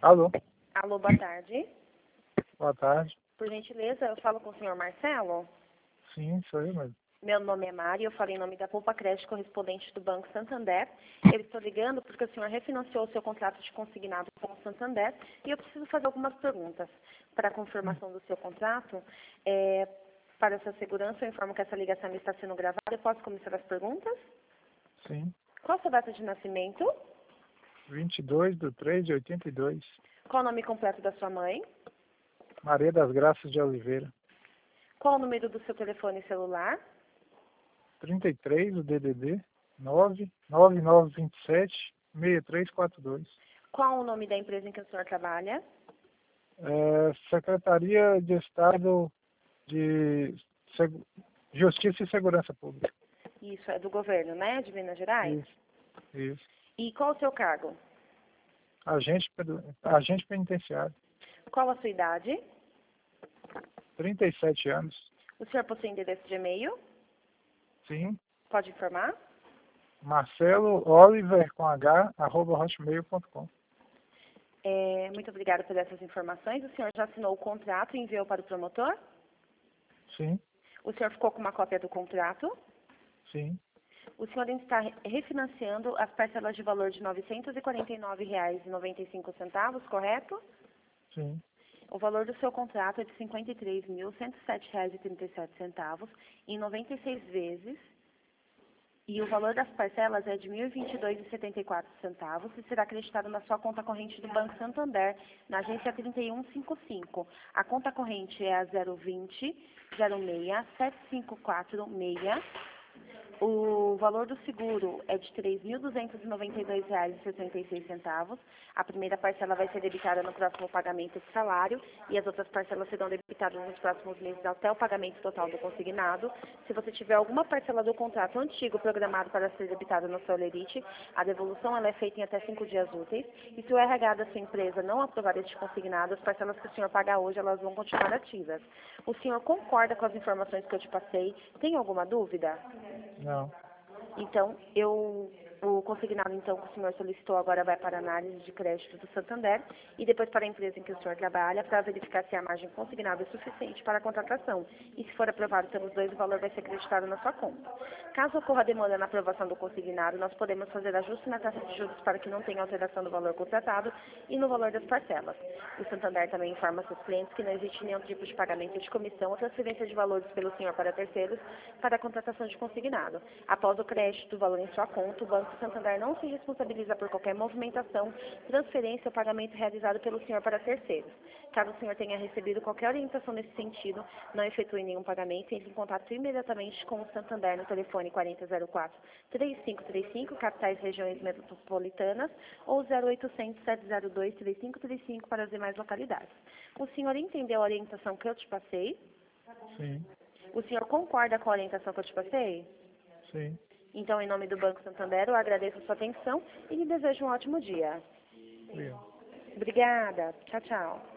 Alô, Alô, boa tarde. boa tarde. Por gentileza, eu falo com o senhor Marcelo. Sim, sou eu mesmo. Meu nome é Mari, eu falo em nome da Poupa Crédito correspondente do Banco Santander. Eu estou ligando porque o senhor refinanciou o seu contrato de consignado com o Santander e eu preciso fazer algumas perguntas. Para a confirmação do seu contrato, para a sua segurança, eu informo que essa ligação está sendo gravada. Eu posso começar as perguntas? Sim, Qual a sua data de nascimento? 22/3/82. Qual o nome completo da sua mãe? Maria das Graças de Oliveira. Qual o número do seu telefone celular? 33, o DDD, 99927-6342. Qual o nome da empresa em que o senhor trabalha? Secretaria de Estado de Justiça e Segurança Pública. Isso, é do governo, né? De Minas Gerais? Isso. E qual o seu cargo? Agente penitenciário. Qual a sua idade? 37 anos. O senhor possui endereço de e-mail? Sim. Pode informar? Marcelo Oliver com H, @hotmail.com. Muito obrigada por essas informações. O senhor já assinou o contrato e enviou para o promotor? Sim, O senhor ficou com uma cópia do contrato? sim, O senhor está refinanciando as parcelas de valor de R$ 949,95, correto? sim. O valor do seu contrato é de R$ 53.107,37 em 96 vezes. E o valor das parcelas é de R$ 1.022,74 e será acreditado na sua conta corrente do Banco Santander, na agência 3155. A conta corrente é a 020-06-7546. O valor do seguro é de R$ 3.292,66. A primeira parcela vai ser debitada no próximo pagamento do salário e as outras parcelas serão debitadas nos próximos meses até o pagamento total do consignado. Se você tiver alguma parcela do contrato antigo programado para ser debitada no seu Olerite, a devolução ela é feita em até 5 dias úteis. E se o RH da sua empresa não aprovar este consignado, as parcelas que o senhor pagar hoje elas vão continuar ativas. O senhor concorda com as informações que eu te passei? Tem alguma dúvida? Não. Então, o consignado então, que o senhor solicitou agora vai para a análise de crédito do Santander e depois para a empresa em que o senhor trabalha para verificar se a margem consignada é suficiente para a contratação. E se for aprovado pelos dois, o valor vai ser acreditado na sua conta. Caso ocorra demanda na aprovação do consignado, nós podemos fazer ajuste na taxa de juros para que não tenha alteração do valor contratado e no valor das parcelas. O Santander também informa seus clientes que não existe nenhum tipo de pagamento de comissão ou transferência de valores pelo senhor para terceiros para a contratação de consignado. Após o crédito do valor em sua conta, o Banco Santander não se responsabiliza por qualquer movimentação, transferência ou pagamento realizado pelo senhor para terceiros. Caso o senhor tenha recebido qualquer orientação nesse sentido, não efetue nenhum pagamento, entre em contato imediatamente com o Santander no telefone 4004-3535, capitais regiões metropolitanas, ou 0800-702-3535 para as demais localidades. O senhor entendeu a orientação que eu te passei? Sim, O senhor concorda com a orientação que eu te passei? sim. Então, em nome do Banco Santander, eu agradeço a sua atenção e lhe desejo um ótimo dia. Obrigado. Obrigada. Tchau, tchau.